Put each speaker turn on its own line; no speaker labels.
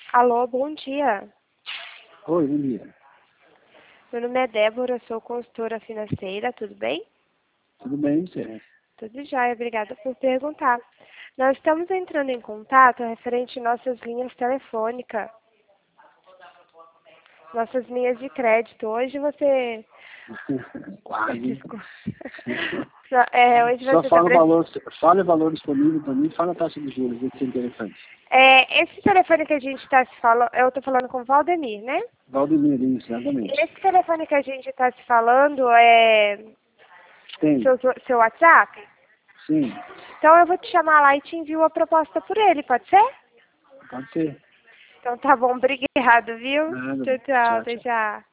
Alô, bom dia.
Oi, bom dia.
Meu nome é Débora, sou consultora financeira, tudo bem?
Tudo bem, você?
Tudo jóia, obrigada por perguntar. Nós estamos entrando em contato referente às nossas linhas telefônicas, nossas linhas de crédito. Hoje você...
Quase.
Desculpa. Hoje
Só
você
fala o valor disponível para mim, fala a taxa de juros, isso é interessante.
Esse telefone que a gente está se falando, eu estou falando com o Valdemir, né?
Valdemir, isso, exatamente.
Esse telefone que a gente está se falando é
Tem,
seu WhatsApp?
sim,
Então eu vou te chamar lá e te envio a proposta por ele, pode ser?
pode ser.
Então tá bom, obrigado, viu?
Nada,
Tchau, tchau,
tchau,
até
tchau.
já.